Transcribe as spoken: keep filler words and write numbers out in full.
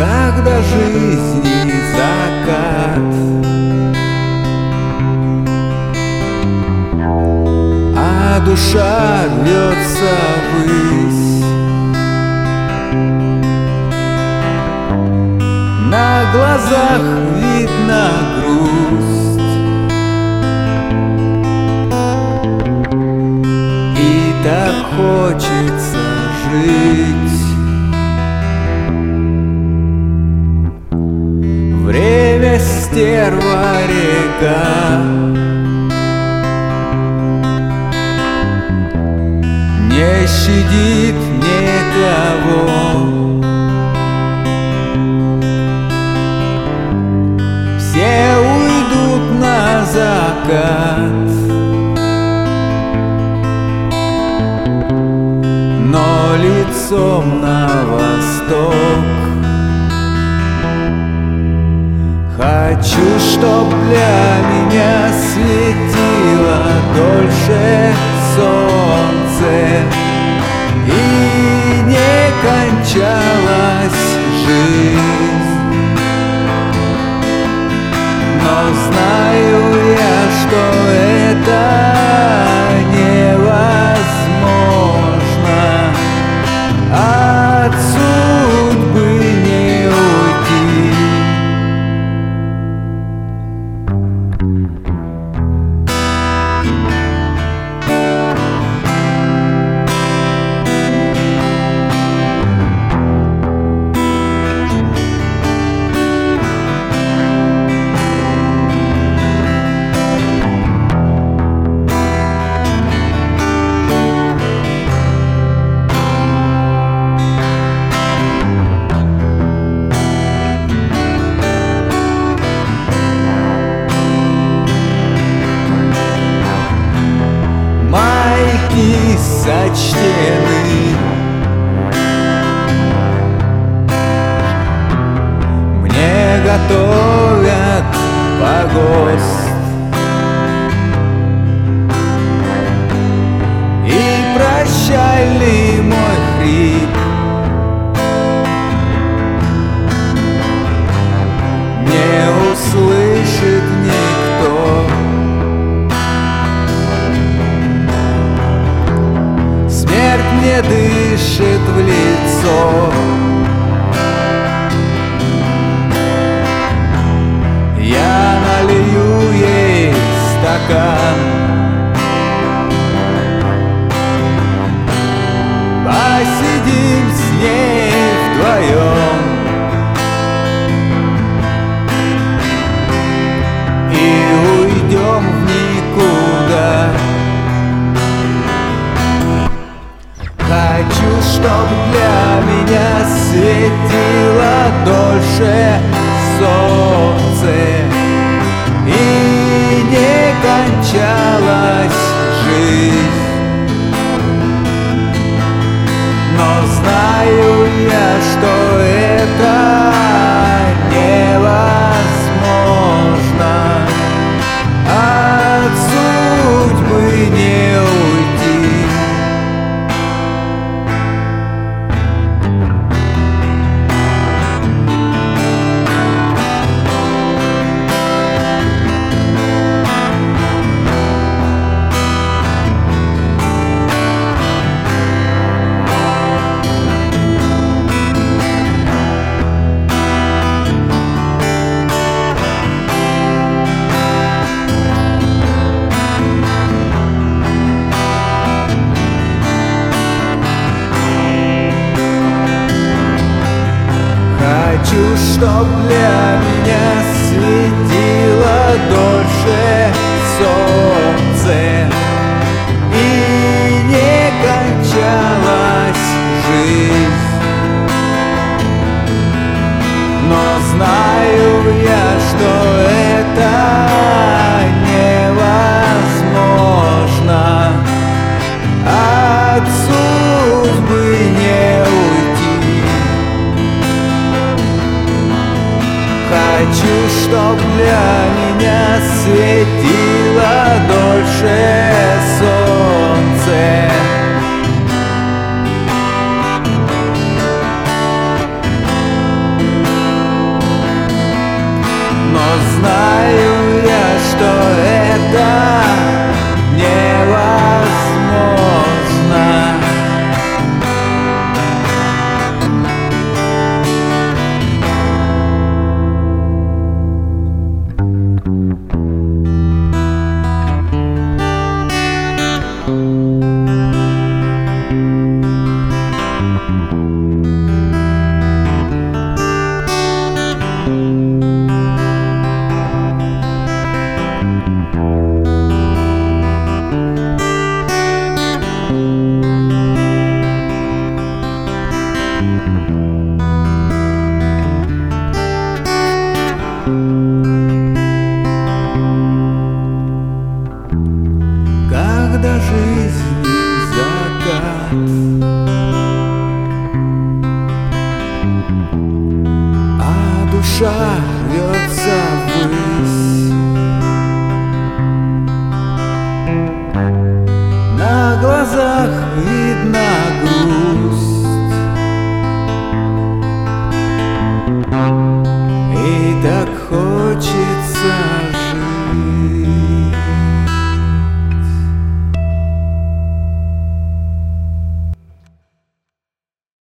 когда жизни закат, а душа рвется ввысь. На глазах видно грусть, и так хочется жить. Время стерва река, не щадит никого. Все уйдут на закат, но лицом на восток. Хочу, чтоб для меня светило дольше солнце и не кончалась жизнь. Но знаю я, что это невозможно, от судьбы не уйти. Майки сочтены, мне готовят погост, и прощальный мой хрип не услышит никто. Смерть мне дышит в лицо, я налью ей стакан, посидим с ней вдвоем и уйдем в никуда. Хочу, чтоб для меня светило дольше солнце и не кончалась жизнь. Но знаю я, что это невозможно, от судьбы не уйти. Хочу, чтоб для меня светило дольше солнце и не кончалась жизнь. Но знаю я, что это невозможно, от судьбы не уйти. Хочу, чтоб для меня светило дольше солнце душа